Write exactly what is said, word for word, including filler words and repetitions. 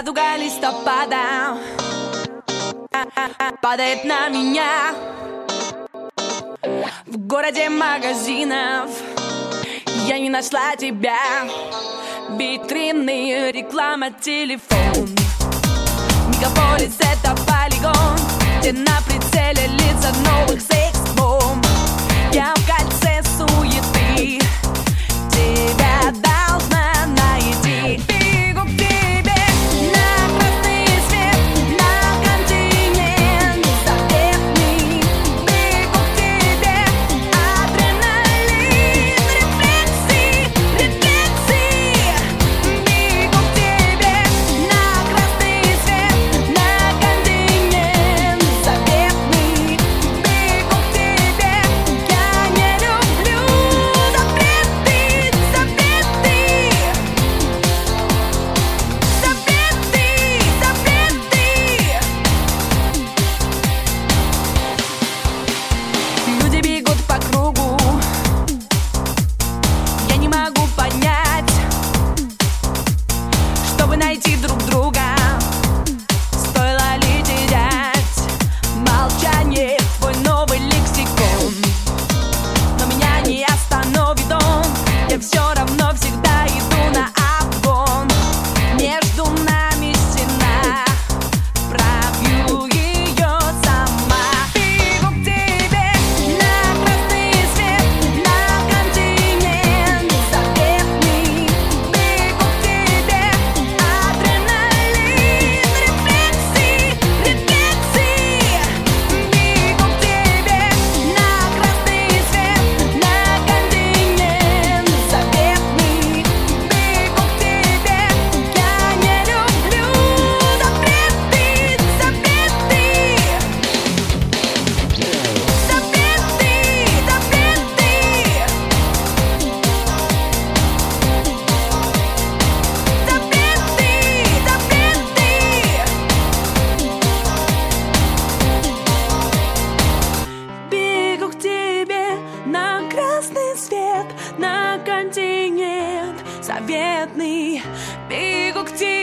Радуга листопада падает на меня. В городе магазинов я не нашла тебя. Витрины, реклама, телефон. Мегаполис — это полигон, где на прицеле лица новых секс-бомб. Я в кольце суеты, тебя должна найти. Бегу к тебе на красный свет, на континент заветный. Бегу к тебе, адреналин, рефлекси, рефлекси. Бегу к тебе на красный свет, на континент заветный. Бегу к тебе, я не люблю запреты, запреты. Запреты, запреты. Люди бегут по кругу, я не могу понять, чтобы найти друг друга. Стоило ли терять молчание, твой новый лексикон? Но меня не остановит он, я все равно всегда иду на обгон. Между нами стена, пробью ее сама. Бегу к тебе на красный свет, на континент заветный. Бегу к тебе, адреналин, рефлекси, рефлекси. Бегу к тебе на красный свет, на континент заветный. Бегу к тебе, я не люблю запреты, запреты. Запреты, запреты. Запреты, запреты. Бегу к тебе на красный свет, на континент заветный. Бегу к тебе.